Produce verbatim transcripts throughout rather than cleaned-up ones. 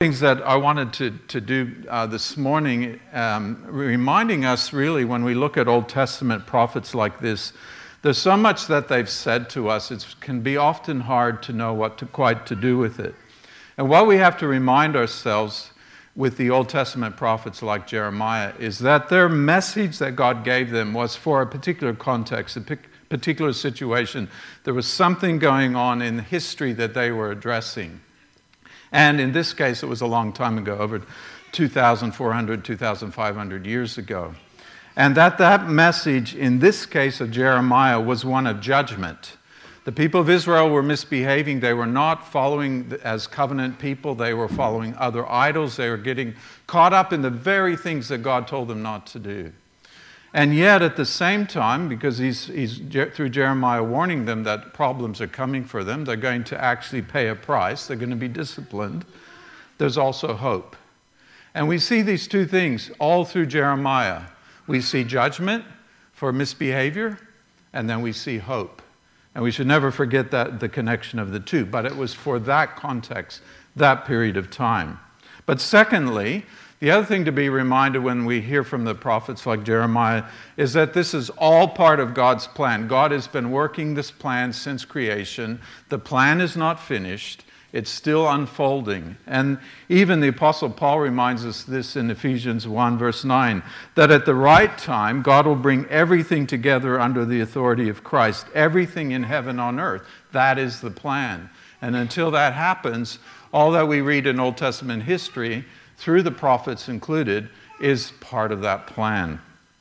Things that I wanted to, to do uh, this morning, um, reminding us really when we look at Old Testament prophets like this, there's so much that they've said to us, it can be often hard to know what to quite to do with it. And what we have to remind ourselves with the Old Testament prophets like Jeremiah is that their message that God gave them was for a particular context, a particular situation. There was something going on in history that they were addressing. And in this case, it was a long time ago, over two thousand four hundred, two thousand five hundred years ago. And that that message, in this case of Jeremiah, was one of judgment. The people of Israel were misbehaving. They were not following as covenant people. They were following other idols. They were getting caught up in the very things that God told them not to do. And yet, at the same time, because he's, he's through Jeremiah warning them that problems are coming for them, they're going to actually pay a price, they're going to be disciplined, there's also hope. And we see these two things all through Jeremiah. We see judgment for misbehavior, and then we see hope. And we should never forget that the connection of the two. But it was for that context, that period of time. But secondly, the other thing to be reminded when we hear from the prophets like Jeremiah is that this is all part of God's plan. God has been working this plan since creation. The plan is not finished. It's still unfolding. And even the Apostle Paul reminds us this in Ephesians one, verse nine, that at the right time, God will bring everything together under the authority of Christ, everything in heaven on earth. That is the plan. And until that happens, all that we read in Old Testament history, through the prophets included, is part of that plan.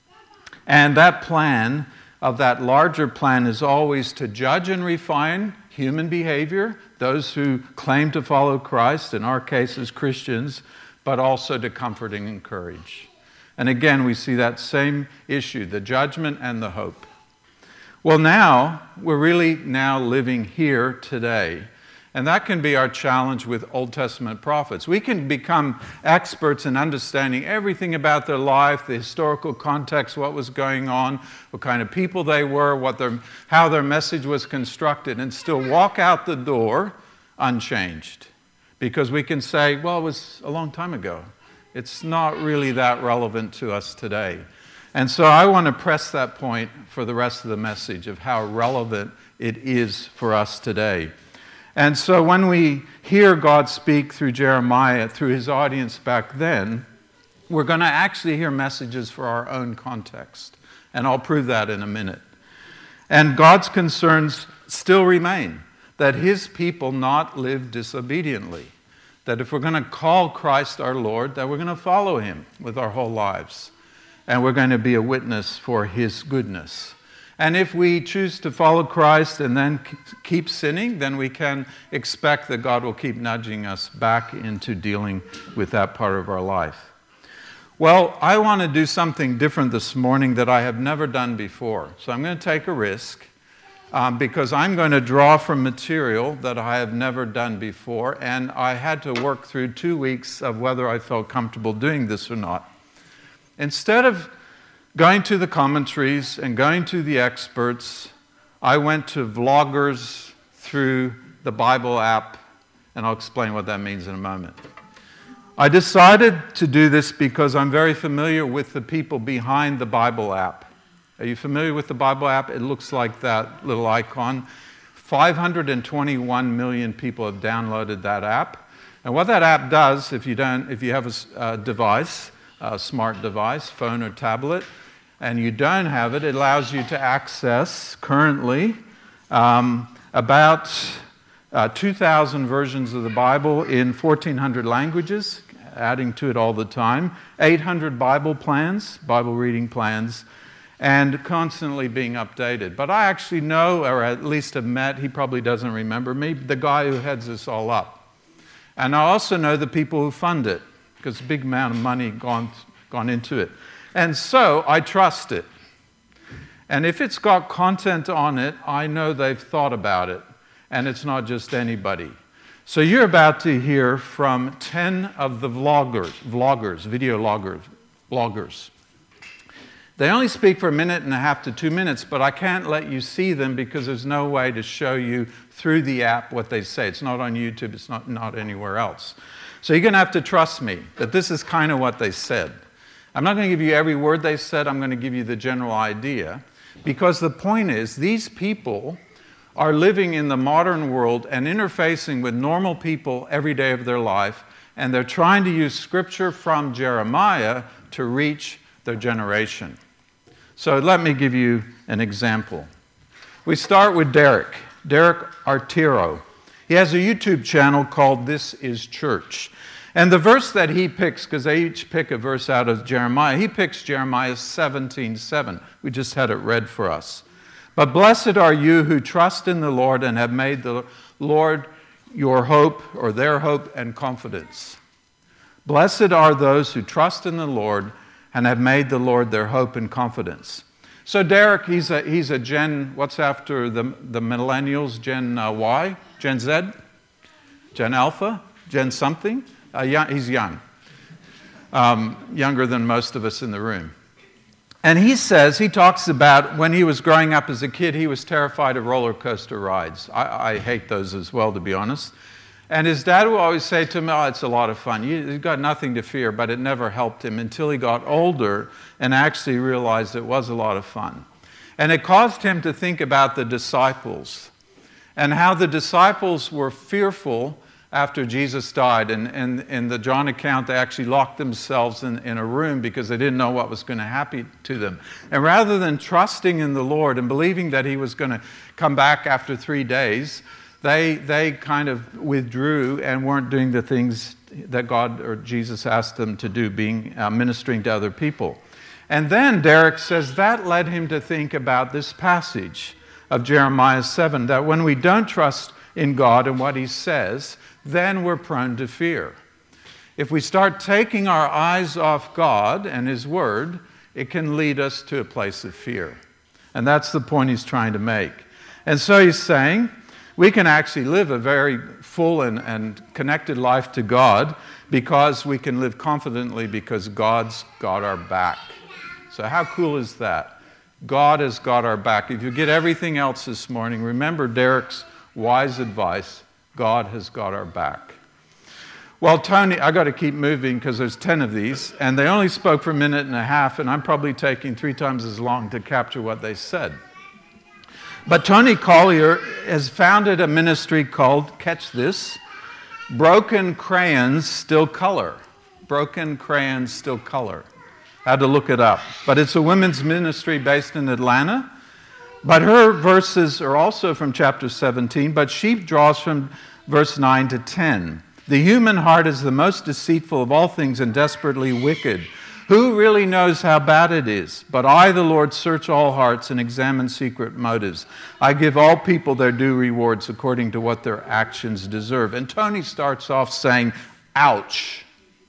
And that plan, of that larger plan, is always to judge and refine human behavior, those who claim to follow Christ, in our case as Christians, but also to comfort and encourage. And again, we see that same issue, the judgment and the hope. Well, now, we're really now living here today. And that can be our challenge with Old Testament prophets. We can become experts in understanding everything about their life, the historical context, what was going on, what kind of people they were, what their, how their message was constructed, and still walk out the door unchanged. Because we can say, well, it was a long time ago. It's not really that relevant to us today. And so I want to press that point for the rest of the message of how relevant it is for us today. And so when we hear God speak through Jeremiah, through his audience back then, we're going to actually hear messages for our own context. And I'll prove that in a minute. And God's concerns still remain, that his people not live disobediently. That if we're going to call Christ our Lord, that we're going to follow him with our whole lives. And we're going to be a witness for his goodness. And if we choose to follow Christ and then keep sinning, then we can expect that God will keep nudging us back into dealing with that part of our life. Well, I want to do something different this morning that I have never done before. So I'm going to take a risk um, because I'm going to draw from material that I have never done before. And I had to work through two weeks of whether I felt comfortable doing this or not. Instead of going to the commentaries and going to the experts, I went to vloggers through the Bible app, and I'll explain what that means in a moment. I decided to do this because I'm very familiar with the people behind the Bible app. Are you familiar with the Bible app? It looks like that little icon. five hundred twenty-one million people have downloaded that app. And what that app does, if you don't, if you have a uh, device, a smart device, phone or tablet, and you don't have it, it allows you to access currently um, about uh, two thousand versions of the Bible in fourteen hundred languages, adding to it all the time, eight hundred Bible plans, Bible reading plans, and constantly being updated. But I actually know, or at least have met, he probably doesn't remember me, the guy who heads this all up. And I also know the people who fund it, because a big amount of money gone gone into it. And so I trust it. And if it's got content on it, I know they've thought about it. And it's not just anybody. So you're about to hear from ten of the vloggers, vloggers, video loggers, bloggers. They only speak for a minute and a half to two minutes, but I can't let you see them because there's no way to show you through the app what they say. It's not on YouTube, it's not, not anywhere else. So you're going to have to trust me that this is kind of what they said. I'm not going to give you every word they said. I'm going to give you the general idea. Because the point is, these people are living in the modern world and interfacing with normal people every day of their life, and they're trying to use scripture from Jeremiah to reach their generation. So let me give you an example. We start with Derek, Derek Artiro. He has a YouTube channel called This Is Church. And the verse that he picks, because they each pick a verse out of Jeremiah, he picks Jeremiah seventeen seven. We just had it read for us. But blessed are you who trust in the Lord and have made the Lord your hope, or their hope and confidence. Blessed are those who trust in the Lord and have made the Lord their hope and confidence. So Derek, he's a, he's a Gen, what's after the, the millennials? Gen uh, Y? Gen Z? Gen Alpha? Gen something? Uh, young, he's young. Um, younger than most of us in the room. And he says, he talks about when he was growing up as a kid, he was terrified of roller coaster rides. I, I hate those as well, to be honest. And his dad would always say to him, oh, it's a lot of fun. You, you've got nothing to fear, but it never helped him until he got older and actually realized it was a lot of fun. And it caused him to think about the disciples and how the disciples were fearful after Jesus died. And in, in the John account, they actually locked themselves in, in a room because they didn't know what was going to happen to them. And rather than trusting in the Lord and believing that he was going to come back after three days, they, they kind of withdrew and weren't doing the things that God or Jesus asked them to do, being uh, ministering to other people. And then Derek says that led him to think about this passage of Jeremiah seven, that when we don't trust in God and what he says, then we're prone to fear. If we start taking our eyes off God and his word, it can lead us to a place of fear. And that's the point he's trying to make. And so he's saying we can actually live a very full and, and connected life to God because we can live confidently because God's got our back. So how cool is that? God has got our back. If you get everything else this morning, remember Derek's wise advice. God has got our back. Well, Tony, I got to keep moving because there's ten of these, and they only spoke for a minute and a half, and I'm probably taking three times as long to capture what they said. But Tony Collier has founded a ministry called, catch this, Broken Crayons Still Color. Broken Crayons Still Color. I had to look it up. But it's a women's ministry based in Atlanta. But her verses are also from chapter seventeen, but she draws from verse nine to ten. The human heart is the most deceitful of all things and desperately wicked. Who really knows how bad it is? But I, the Lord, search all hearts and examine secret motives. I give all people their due rewards according to what their actions deserve. And Tony starts off saying, ouch.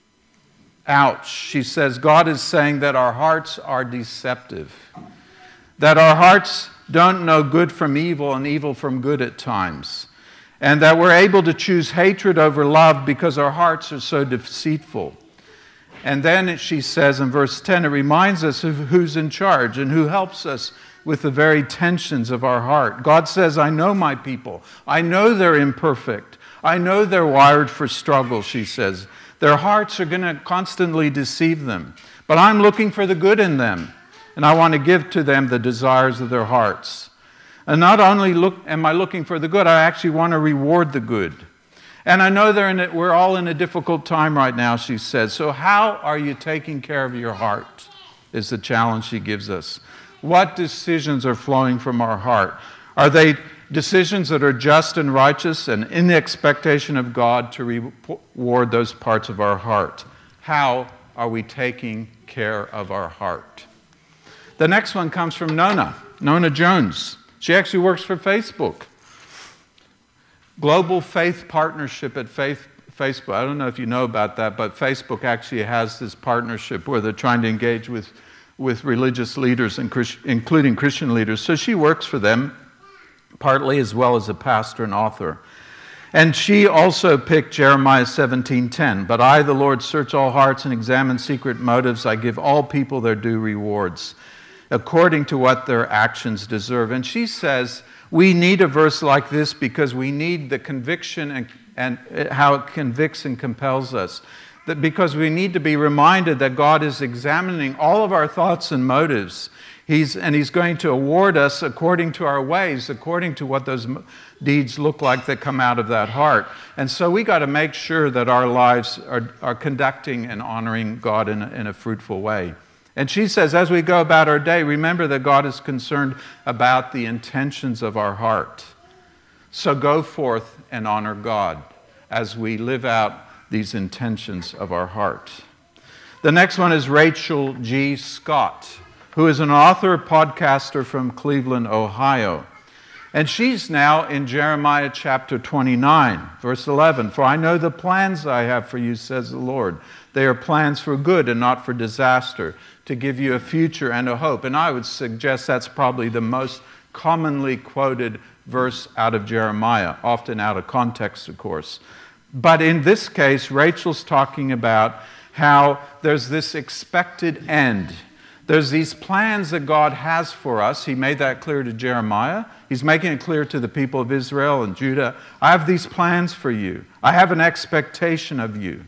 Ouch. She says, God is saying that our hearts are deceptive. That our hearts don't know good from evil and evil from good at times. And that we're able to choose hatred over love because our hearts are so deceitful. And then she says in verse ten, it reminds us of who's in charge and who helps us with the very tensions of our heart. God says, I know my people. I know they're imperfect. I know they're wired for struggle, she says. Their hearts are going to constantly deceive them. But I'm looking for the good in them. And I want to give to them the desires of their hearts. And not only look, am I looking for the good, I actually want to reward the good. And I know they're in it, we're all in a difficult time right now, she says. So how are you taking care of your heart is the challenge she gives us. What decisions are flowing from our heart? Are they decisions that are just and righteous and in the expectation of God to reward those parts of our heart? How are we taking care of our heart? The next one comes from Nona, Nona Jones. She actually works for Facebook. Global Faith Partnership at Faith, Facebook. I don't know if you know about that, but Facebook actually has this partnership where they're trying to engage with, with religious leaders, and Christ, including Christian leaders. So she works for them, partly as well as a pastor and author. And she also picked Jeremiah seventeen ten. But I, the Lord, search all hearts and examine secret motives. I give all people their due rewards, according to what their actions deserve. And she says, we need a verse like this because we need the conviction and, and how it convicts and compels us. That because we need to be reminded that God is examining all of our thoughts and motives. He's, and He's going to award us according to our ways, according to what those deeds look like that come out of that heart. And so we got to make sure that our lives are, are conducting and honoring God in a, in a fruitful way. And she says, as we go about our day, remember that God is concerned about the intentions of our heart. So go forth and honor God as we live out these intentions of our heart. The next one is Rachel G. Scott, who is an author, podcaster from Cleveland, Ohio. And she's now in Jeremiah chapter twenty-nine, verse eleven. For I know the plans I have for you, says the Lord. They are plans for good and not for disaster, to give you a future and a hope. And I would suggest that's probably the most commonly quoted verse out of Jeremiah, often out of context, of course. But in this case, Rachel's talking about how there's this expected end. There's these plans that God has for us. He made that clear to Jeremiah. He's making it clear to the people of Israel and Judah. I have these plans for you. I have an expectation of you.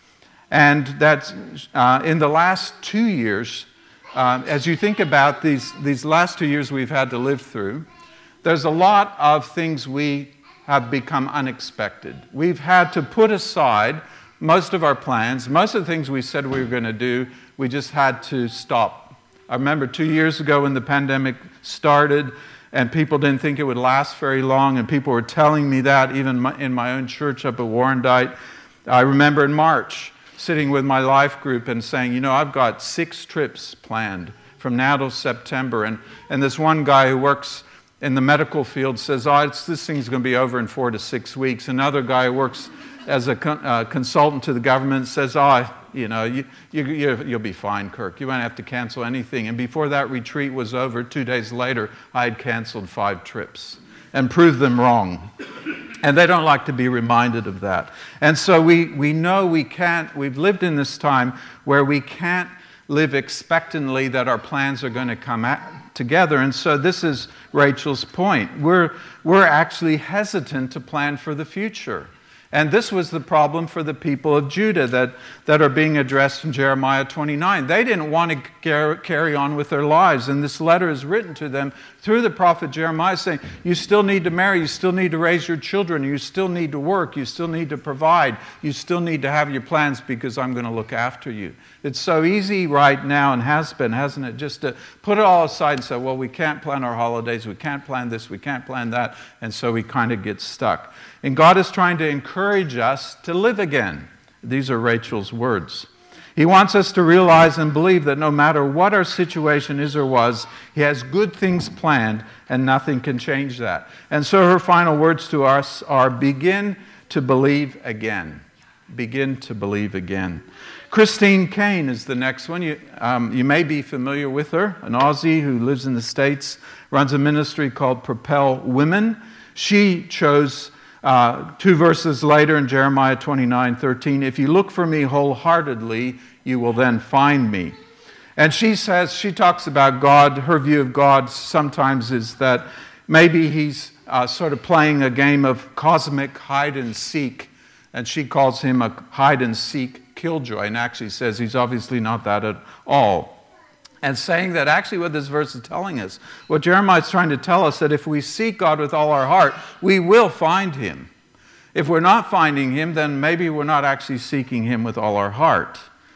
And that uh, in the last two years, uh, as you think about these, these last two years we've had to live through, there's a lot of things we have become unexpected. We've had to put aside most of our plans. Most of the things we said we were going to do, we just had to stop. I remember two years ago when the pandemic started and people didn't think it would last very long, and people were telling me that even in my own church up at Warrendyte. I remember in March sitting with my life group and saying, you know, I've got six trips planned from now till September. And, and this one guy who works in the medical field says, oh, it's, this thing's going to be over in four to six weeks. Another guy who works as a con- uh, consultant to the government says, oh, you know, you, you, you, you'll be fine, Kirk. You won't have to cancel anything. And before that retreat was over, two days later, I had canceled five trips and proved them wrong. And they don't like to be reminded of that. And so we, we know we can't, we've lived in this time where we can't live expectantly that our plans are going to come at, together. And so this is Rachel's point. We're, we're actually hesitant to plan for the future. And this was the problem for the people of Judah that, that are being addressed in Jeremiah twenty-nine. They didn't want to carry on with their lives. And this letter is written to them through the prophet Jeremiah saying, you still need to marry, you still need to raise your children, you still need to work, you still need to provide, you still need to have your plans because I'm going to look after you. It's so easy right now, and has been, hasn't it, just to put it all aside and say, well, we can't plan our holidays, we can't plan this, we can't plan that, and so we kind of get stuck. And God is trying to encourage us to live again. These are Rachel's words. He wants us to realize and believe that no matter what our situation is or was, He has good things planned and nothing can change that. And so her final words to us are, begin to believe again. Begin to believe again. Christine Caine is the next one. You, um, you may be familiar with her, an Aussie who lives in the States, runs a ministry called Propel Women. She chose uh, two verses later in Jeremiah twenty-nine thirteen, if you look for me wholeheartedly, you will then find me. And she says, she talks about God, her view of God sometimes is that maybe He's uh, sort of playing a game of cosmic hide and seek, and she calls Him a hide and seek killjoy, and actually says He's obviously not that at all. And saying that actually what this verse is telling us, what Jeremiah is trying to tell us, that if we seek God with all our heart, we will find Him. If we're not finding Him, then maybe we're not actually seeking Him with all our heart.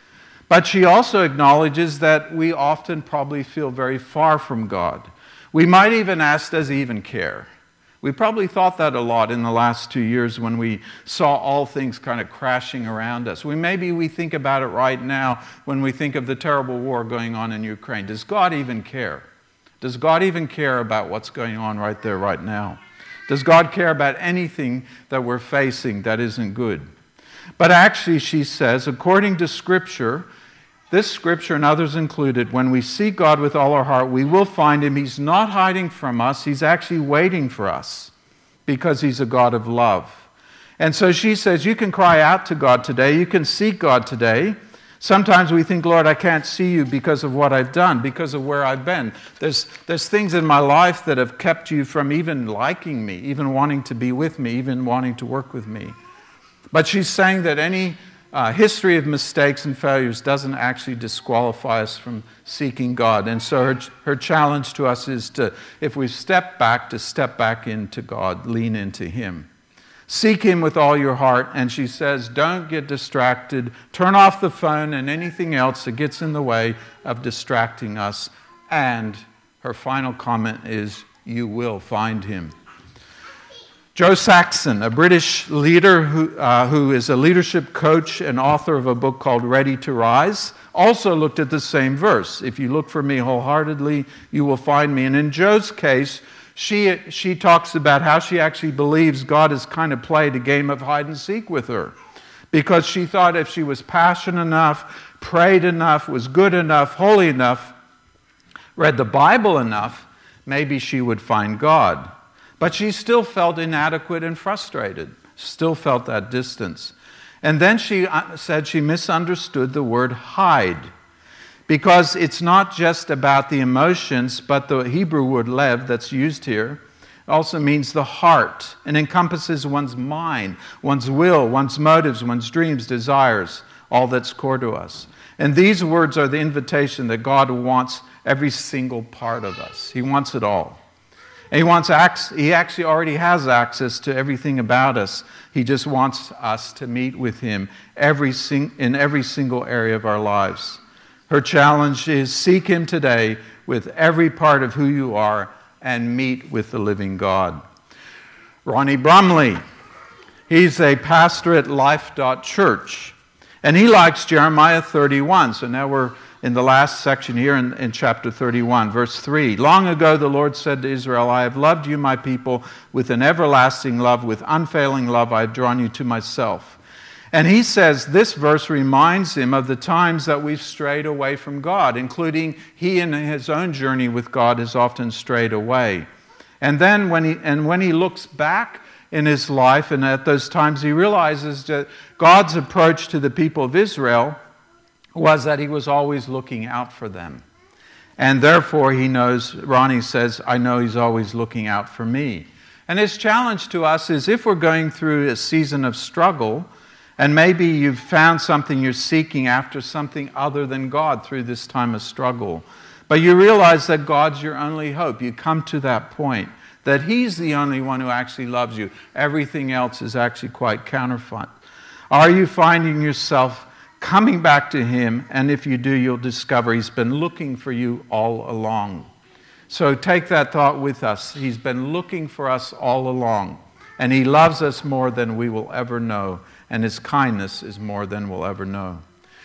But she also acknowledges that we often probably feel very far from God. We might even ask, does He even care? We probably thought that a lot in the last two years when we saw all things kind of crashing around us. We maybe we think about it right now when we think of the terrible war going on in Ukraine. Does God even care? Does God even care about what's going on right there right now? Does God care about anything that we're facing that isn't good? But actually, she says, according to Scripture, this Scripture and others included, when we seek God with all our heart, we will find Him. He's not hiding from us. He's actually waiting for us because He's a God of love. And so she says, you can cry out to God today. You can seek God today. Sometimes we think, Lord, I can't see You because of what I've done, because of where I've been. There's, there's things in my life that have kept You from even liking me, even wanting to be with me, even wanting to work with me. But she's saying that any uh, history of mistakes and failures doesn't actually disqualify us from seeking God. And so her, her challenge to us is to, if we step back, to step back into God, lean into Him. Seek Him with all your heart. And she says, don't get distracted. Turn off the phone and anything else that gets in the way of distracting us. And her final comment is, you will find Him. Joe Saxon, a British leader who, uh, who is a leadership coach and author of a book called Ready to Rise, also looked at the same verse. If you look for me wholeheartedly, you will find me. And in Joe's case, she, she talks about how she actually believes God has kind of played a game of hide and seek with her. Because she thought if she was passionate enough, prayed enough, was good enough, holy enough, read the Bible enough, maybe she would find God. But she still felt inadequate and frustrated, still felt that distance. And then she said she misunderstood the word hide, because it's not just about the emotions, but the Hebrew word lev that's used here also means the heart and encompasses one's mind, one's will, one's motives, one's dreams, desires, all that's core to us. And these words are the invitation that God wants every single part of us. He wants it all. And he wants ac- he actually already has access to everything about us. He just wants us to meet with Him every sing- in every single area of our lives. Her challenge is seek Him today with every part of who you are and meet with the living God. Ronnie Brumley, he's a pastor at Life Church, and he likes Jeremiah thirty-one. So now we're in the last section here in, in chapter thirty-one, verse three. Long ago the Lord said to Israel, I have loved you, my people, with an everlasting love, with unfailing love I have drawn you to myself. And he says this verse reminds him of the times that we've strayed away from God, including he in his own journey with God has often strayed away. And then when he, and when he looks back in his life and at those times, he realizes that God's approach to the people of Israel was that He was always looking out for them. And therefore he knows, Ronnie says, I know He's always looking out for me. And his challenge to us is if we're going through a season of struggle, and maybe you've found something you're seeking after something other than God through this time of struggle, but you realize that God's your only hope. You come to that point that He's the only one who actually loves you. Everything else is actually quite counterfeit. Are you finding yourself coming back to Him? And if you do, you'll discover He's been looking for you all along. So take that thought with us. He's been looking for us all along. And He loves us more than we will ever know. And His kindness is more than we'll ever know.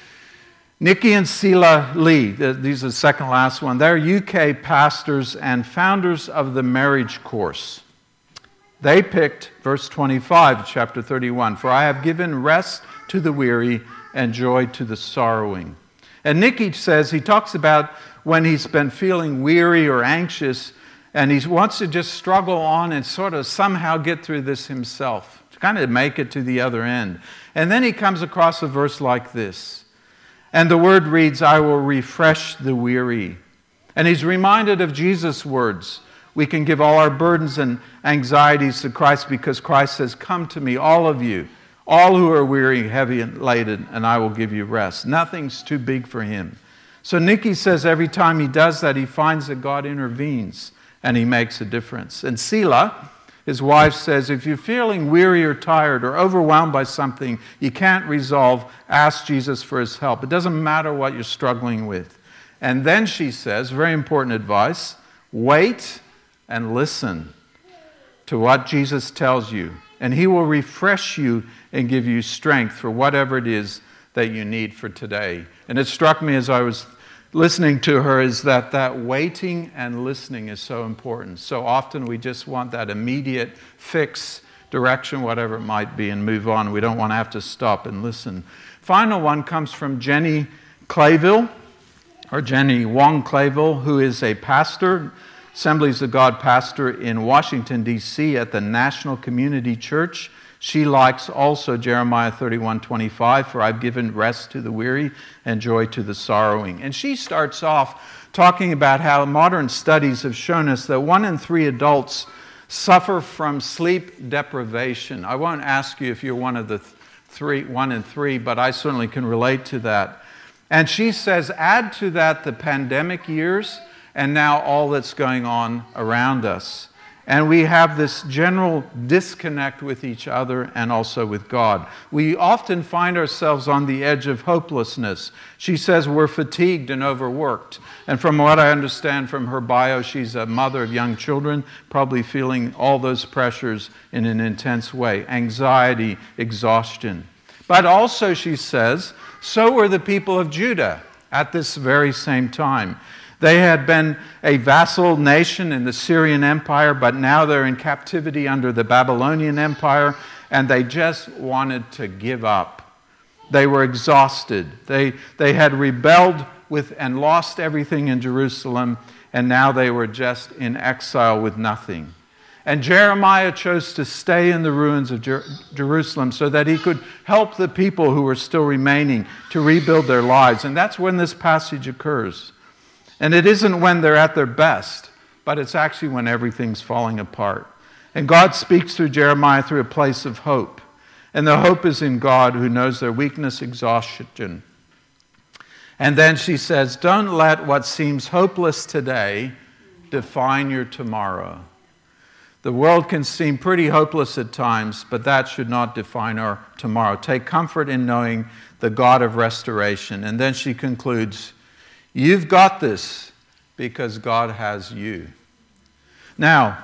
Nikki and Sheila Lee, these are the second last one. They're U K pastors and founders of the Marriage Course. They picked verse twenty-five, chapter thirty-one. For I have given rest to the weary and joy to the sorrowing. And Nikki says, he talks about when he's been feeling weary or anxious, and he wants to just struggle on and sort of somehow get through this himself, to kind of make it to the other end. And then he comes across a verse like this. And the word reads, I will refresh the weary. And he's reminded of Jesus' words. We can give all our burdens and anxieties to Christ because Christ says, come to me, all of you, all who are weary, heavy, and laden, and I will give you rest. Nothing's too big for Him. So Nikki says every time he does that, he finds that God intervenes and He makes a difference. And Sheila, his wife, says, if you're feeling weary or tired or overwhelmed by something you can't resolve, ask Jesus for His help. It doesn't matter what you're struggling with. And then she says, very important advice, wait and listen to what Jesus tells you. And He will refresh you and give you strength for whatever it is that you need for today. And it struck me as I was listening to her is that that waiting and listening is so important. So often we just want that immediate fix, direction, whatever it might be, and move on. We don't want to have to stop and listen. Final one comes from Jenny Clayville, or Jenny Wong Clayville, who is a pastor, Assemblies of God pastor in Washington, D C at the National Community Church. She likes also Jeremiah thirty-one twenty-five, for I've given rest to the weary and joy to the sorrowing. And she starts off talking about how modern studies have shown us that one in three adults suffer from sleep deprivation. I won't ask you if you're one of the three, one and three, but I certainly can relate to that. And she says, add to that the pandemic years and now all that's going on around us. And we have this general disconnect with each other and also with God. We often find ourselves on the edge of hopelessness. She says we're fatigued and overworked. And from what I understand from her bio, she's a mother of young children, probably feeling all those pressures in an intense way. Anxiety, exhaustion. But also, she says, so were the people of Judah at this very same time. They had been a vassal nation in the Syrian Empire, but now they're in captivity under the Babylonian Empire, and they just wanted to give up. They were exhausted. They, they had rebelled with and lost everything in Jerusalem, and now they were just in exile with nothing. And Jeremiah chose to stay in the ruins of Jer- Jerusalem so that he could help the people who were still remaining to rebuild their lives. And that's when this passage occurs. And it isn't when they're at their best, but it's actually when everything's falling apart. And God speaks through Jeremiah through a place of hope. And the hope is in God, who knows their weakness, exhaustion. And then she says, don't let what seems hopeless today define your tomorrow. The world can seem pretty hopeless at times, but that should not define our tomorrow. Take comfort in knowing the God of restoration. And then she concludes, you've got this because God has you. Now,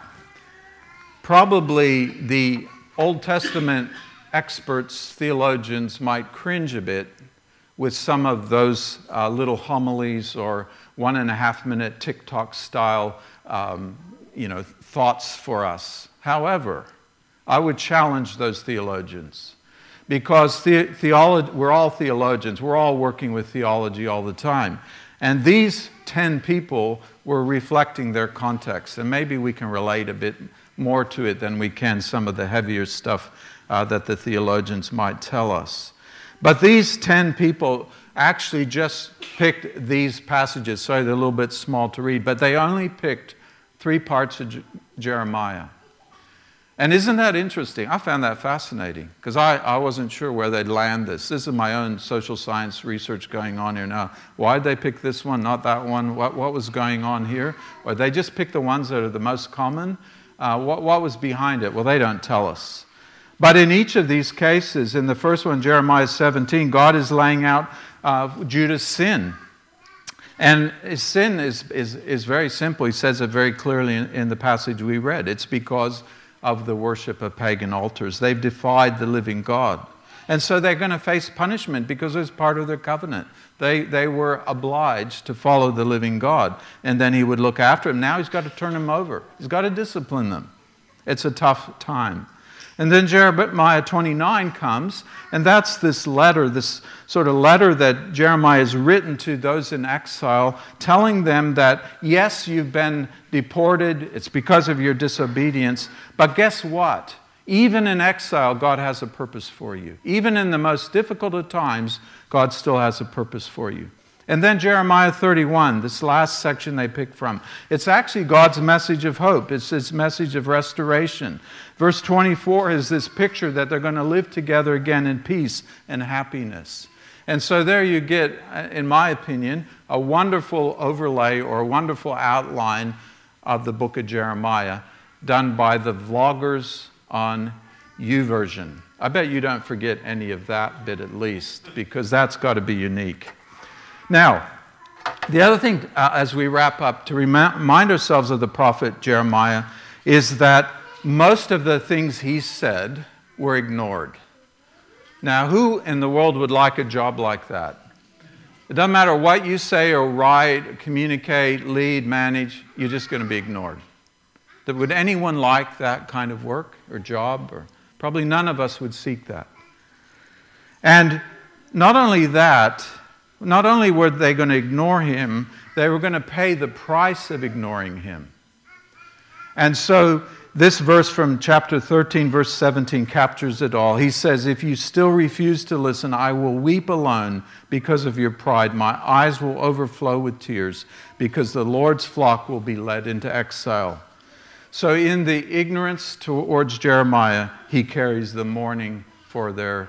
probably the Old Testament experts, theologians might cringe a bit with some of those uh, little homilies or one and a half minute TikTok style um, you know, thoughts for us. However, I would challenge those theologians because the- theolo- we're all theologians. We're all working with theology all the time. And these ten people were reflecting their context. And maybe we can relate a bit more to it than we can some of the heavier stuff uh, that the theologians might tell us. But these ten people actually just picked these passages. Sorry, they're a little bit small to read, but they only picked three parts of J- Jeremiah. And isn't that interesting? I found that fascinating because I, I wasn't sure where they'd land this. This is my own social science research going on here now. Why'd they pick this one, not that one? What, what was going on here? Or they just picked the ones that are the most common? Uh, what, what was behind it? Well, they don't tell us. But in each of these cases, in the first one, Jeremiah seventeen, God is laying out uh, Judah's sin. And his sin is, is, is very simple. He says it very clearly in, in the passage we read. It's because of the worship of pagan altars. They've defied the living God. And so they're going to face punishment because it's part of their covenant. They, they were obliged to follow the living God. And then he would look after them. Now he's got to turn them over. He's got to discipline them. It's a tough time. And then Jeremiah twenty-nine comes, and that's this letter, this sort of letter that Jeremiah has written to those in exile, telling them that, yes, you've been deported, it's because of your disobedience, but guess what? Even in exile, God has a purpose for you. Even in the most difficult of times, God still has a purpose for you. And then Jeremiah thirty-one, this last section they pick from. It's actually God's message of hope. It's his message of restoration. Verse twenty-four is this picture that they're going to live together again in peace and happiness. And so there you get, in my opinion, a wonderful overlay or a wonderful outline of the book of Jeremiah done by the vloggers on YouVersion. I bet you don't forget any of that bit at least, because that's got to be unique. Now, the other thing uh, as we wrap up to remind ourselves of the prophet Jeremiah is that most of the things he said were ignored. Now, who in the world would like a job like that? It doesn't matter what you say or write, communicate, lead, manage, you're just going to be ignored. Would anyone like that kind of work or job? Or probably none of us would seek that. And not only that, not only were they going to ignore him, they were going to pay the price of ignoring him. And so this verse from chapter thirteen, verse seventeen captures it all. He says, if you still refuse to listen, I will weep alone because of your pride. My eyes will overflow with tears because the Lord's flock will be led into exile. So in the ignorance towards Jeremiah, he carries the mourning for their,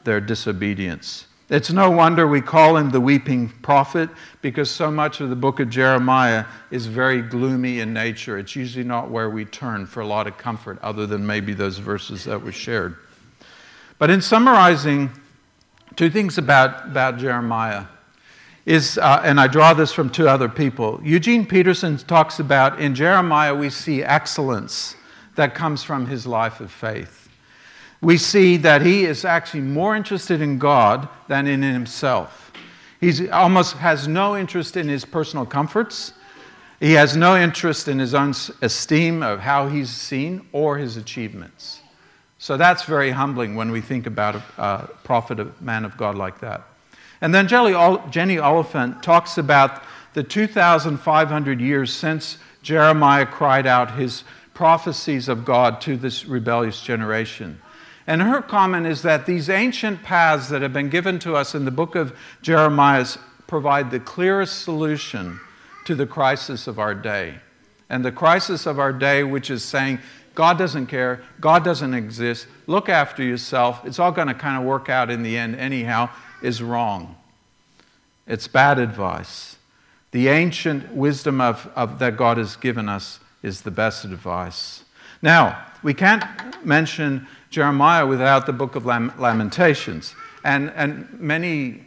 their disobedience. It's no wonder we call him the weeping prophet, because so much of the book of Jeremiah is very gloomy in nature. It's usually not where we turn for a lot of comfort, other than maybe those verses that were shared. But in summarizing, two things about, about Jeremiah is, uh, and I draw this from two other people. Eugene Peterson talks about, in Jeremiah we see excellence that comes from his life of faith. We see that he is actually more interested in God than in himself. He almost has no interest in his personal comforts. He has no interest in his own esteem of how he's seen or his achievements. So that's very humbling when we think about a, a prophet, a man of God like that. And then Jenny Oliphant talks about the two thousand five hundred years since Jeremiah cried out his prophecies of God to this rebellious generation. And her comment is that these ancient paths that have been given to us in the book of Jeremiah provide the clearest solution to the crisis of our day. And the crisis of our day, which is saying, God doesn't care, God doesn't exist, look after yourself, it's all going to kind of work out in the end anyhow, is wrong. It's bad advice. The ancient wisdom of, of that God has given us is the best advice. Now, we can't mention Jeremiah without the book of Lamentations. And, and many,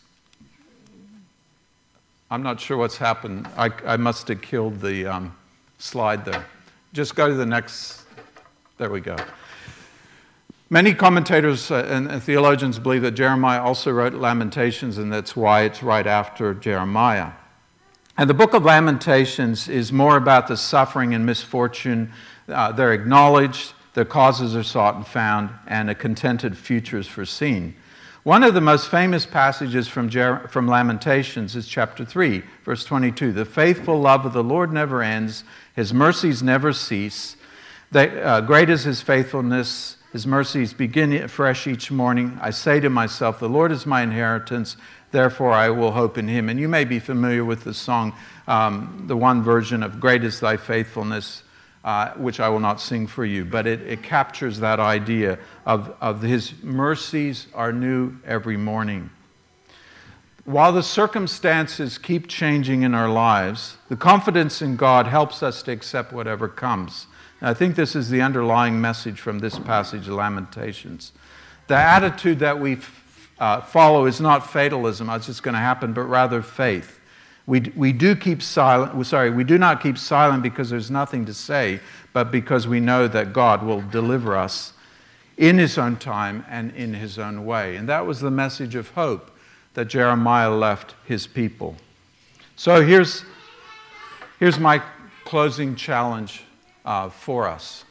I'm not sure what's happened. I, I must have killed the um, slide there. Just go to the next, there we go. Many commentators uh, and, and theologians believe that Jeremiah also wrote Lamentations, and that's why it's right after Jeremiah. And the book of Lamentations is more about the suffering and misfortune. Uh, they're acknowledged, their causes are sought and found, and a contented future is foreseen. One of the most famous passages from, Jer- from Lamentations is chapter three, verse twenty-two. The faithful love of the Lord never ends, his mercies never cease. They, uh, great is his faithfulness, his mercies begin afresh each morning. I say to myself, the Lord is my inheritance, therefore I will hope in him. And you may be familiar with the song, um, the one version of Great is thy faithfulness, Uh, which I will not sing for you, but it, it captures that idea of, of his mercies are new every morning. While the circumstances keep changing in our lives, the confidence in God helps us to accept whatever comes. And I think this is the underlying message from this passage of Lamentations. The attitude that we uh, follow is not fatalism, it's just going to happen, but rather faith. We, we do keep silent, sorry, we do not keep silent because there's nothing to say, but because we know that God will deliver us in his own time and in his own way. And that was the message of hope that Jeremiah left his people. So here's, here's my closing challenge uh, for us.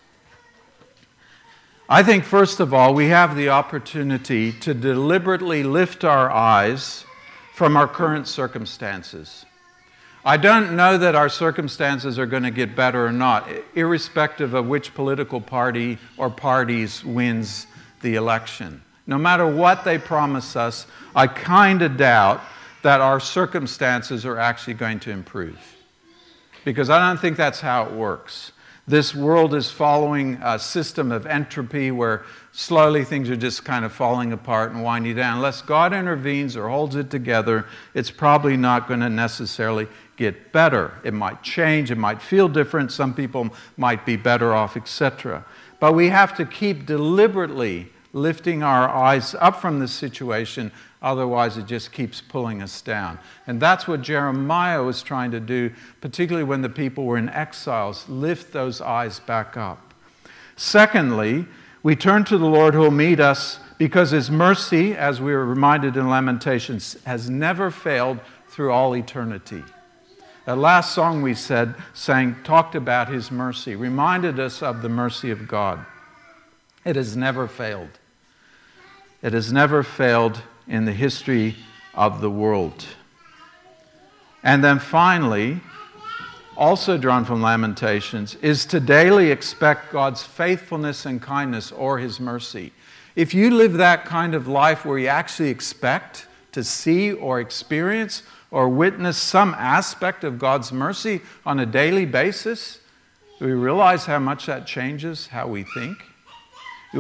I think, first of all, we have the opportunity to deliberately lift our eyes from our current circumstances. I don't know that our circumstances are going to get better or not, irrespective of which political party or parties wins the election. No matter what they promise us, I kind of doubt that our circumstances are actually going to improve. Because I don't think that's how it works. This world is following a system of entropy where slowly things are just kind of falling apart and winding down. Unless God intervenes or holds it together, it's probably not going to necessarily get better. It might change, it might feel different, some people might be better off, et cetera. But we have to keep deliberately lifting our eyes up from this situation, otherwise it just keeps pulling us down. And that's what Jeremiah was trying to do, particularly when the people were in exiles, lift those eyes back up. Secondly, we turn to the Lord who will meet us because his mercy, as we were reminded in Lamentations, has never failed through all eternity. The last song we said, sang, talked about his mercy, reminded us of the mercy of God. It has never failed. It has never failed in the history of the world. And then finally, also drawn from Lamentations, is to daily expect God's faithfulness and kindness or his mercy. If you live that kind of life where you actually expect to see or experience or witness some aspect of God's mercy on a daily basis, do we realize how much that changes how we think?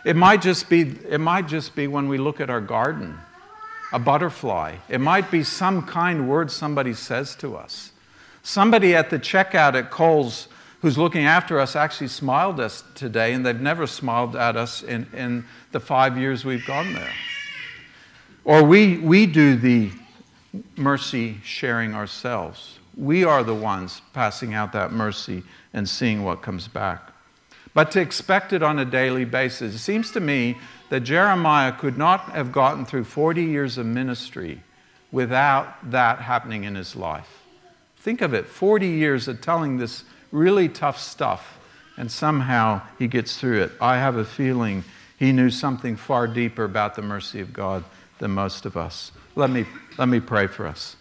It might just be, it might just be when we look at our garden, a butterfly. It might be some kind word somebody says to us. Somebody at the checkout at Kohl's who's looking after us actually smiled at us today, and they've never smiled at us in, in the five years we've gone there. Or we, we do the mercy sharing ourselves. We are the ones passing out that mercy and seeing what comes back. But to expect it on a daily basis, it seems to me that Jeremiah could not have gotten through forty years of ministry without that happening in his life. Think of it, forty years of telling this really tough stuff, and somehow he gets through it. I have a feeling he knew something far deeper about the mercy of God than most of us. Let me, let me pray for us.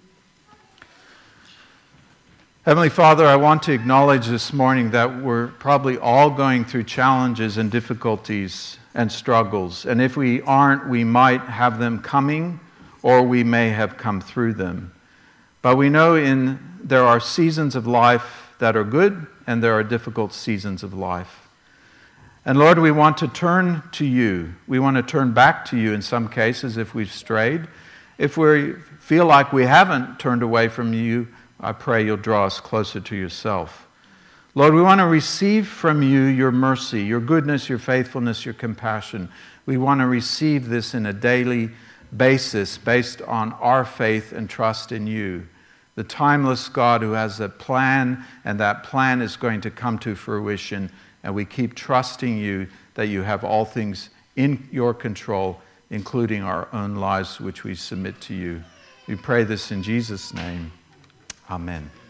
Heavenly Father, I want to acknowledge this morning that we're probably all going through challenges and difficulties and struggles. And if we aren't, we might have them coming, or we may have come through them. But we know in there are seasons of life that are good, and there are difficult seasons of life. And Lord, we want to turn to you. We want to turn back to you in some cases if we've strayed. If we feel like we haven't turned away from you, I pray you'll draw us closer to yourself. Lord, we want to receive from you your mercy, your goodness, your faithfulness, your compassion. We want to receive this in a daily basis based on our faith and trust in you, the timeless God who has a plan, and that plan is going to come to fruition. And we keep trusting you that you have all things in your control, including our own lives, which we submit to you. We pray this in Jesus' name. Amen.